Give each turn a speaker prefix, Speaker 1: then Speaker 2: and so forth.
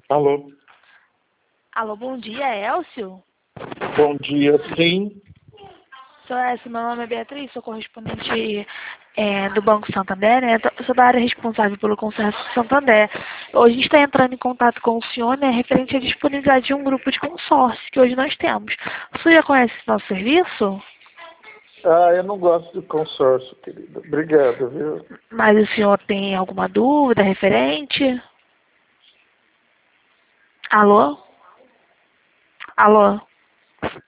Speaker 1: Alô?
Speaker 2: Alô, bom dia, Elcio?
Speaker 1: Bom dia, sim.
Speaker 2: Sou Elcio, meu nome é Beatriz, sou correspondente do Banco Santander, né? Sou da área responsável pelo consórcio Santander. Hoje a gente está entrando em contato com o senhor, né, referente à disponibilidade de um grupo de consórcio que hoje nós temos. O senhor já conhece esse nosso serviço?
Speaker 1: Eu não gosto de consórcio, querida. Obrigado, viu?
Speaker 2: Mas o senhor tem alguma dúvida referente? Alô? Alô?